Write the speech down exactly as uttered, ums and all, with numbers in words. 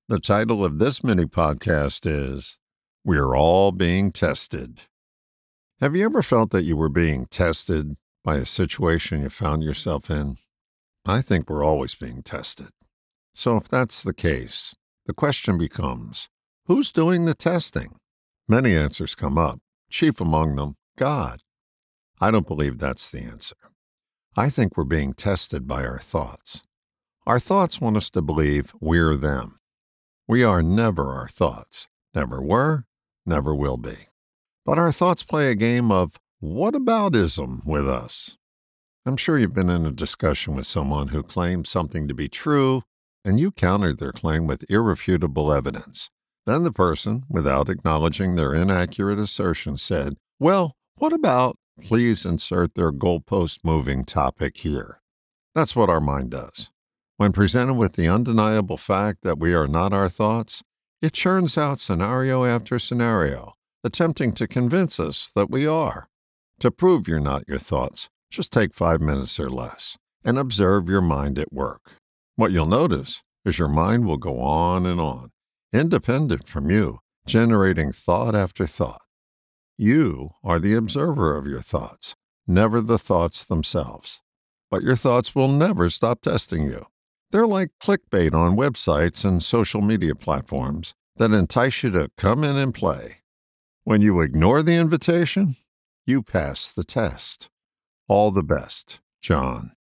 The title of this mini podcast is We're All Being Tested. Have you ever felt that you were being tested by a situation you found yourself in? I think we're always being tested. So if that's the case, the question becomes, who's doing the testing? Many answers come up, chief among them, God. I don't believe that's the answer. I think we're being tested by our thoughts. Our thoughts want us to believe we're them. We are never our thoughts, never were, never will be. But our thoughts play a game of whataboutism with us. I'm sure you've been in a discussion with someone who claimed something to be true, and you countered their claim with irrefutable evidence. Then the person, without acknowledging their inaccurate assertion, said, "Well, what about, please insert their goalpost moving topic here." That's what our mind does. When presented with the undeniable fact that we are not our thoughts, it churns out scenario after scenario, attempting to convince us that we are. To prove you're not your thoughts, just take five minutes or less and observe your mind at work. What you'll notice is your mind will go on and on, independent from you, generating thought after thought. You are the observer of your thoughts, never the thoughts themselves. But your thoughts will never stop testing you. They're like clickbait on websites and social media platforms that entice you to come in and play. When you ignore the invitation, you pass the test. All the best, John.